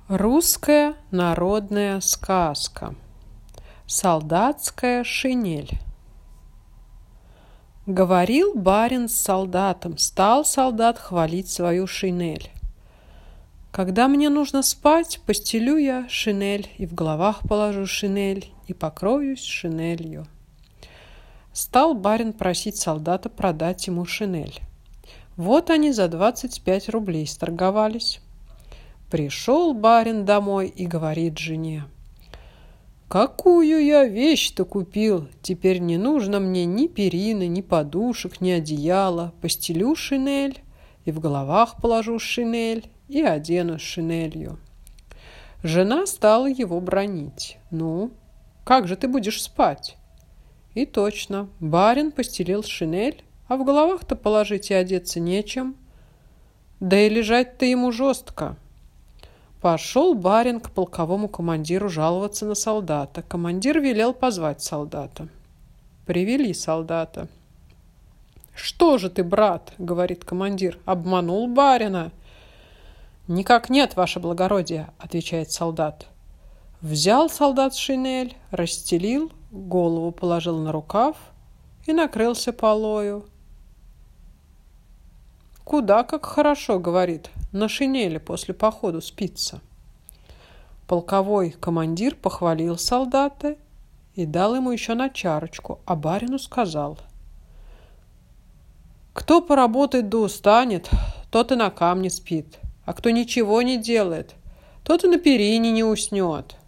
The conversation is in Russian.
Русская народная сказка. Солдатская шинель. Говорил барин с солдатом, стал солдат хвалить свою шинель. Когда мне нужно спать, постелю я шинель, и в головах положу шинель, и покроюсь шинелью. Стал барин просить солдата продать ему шинель. Вот они за 25 рублей сторговались. Пришел барин домой и говорит жене: «Какую я вещь-то купил! Теперь не нужно мне ни перины, ни подушек, ни одеяла. Постелю шинель, и в головах положу шинель, и одену шинелью». Жена стала его бранить. «Ну, как же ты будешь спать?» И точно, барин постелил шинель, а в головах-то положить и одеться нечем. Да и лежать-то ему жестко. Пошел барин к полковому командиру жаловаться на солдата. Командир велел позвать солдата. Привели солдата. «Что же ты, брат, — говорит командир, — обманул барина?» «Никак нет, ваше благородие, — отвечает солдат». Взял солдат шинель, расстелил, голову положил на рукав и накрылся полою. «Куда как хорошо, — говорит, — на шинели после походу спится». Полковой командир похвалил солдата и дал ему еще на чарочку, а барину сказал: «Кто поработает да устанет, тот и на камне спит, а кто ничего не делает, тот и на перине не уснет».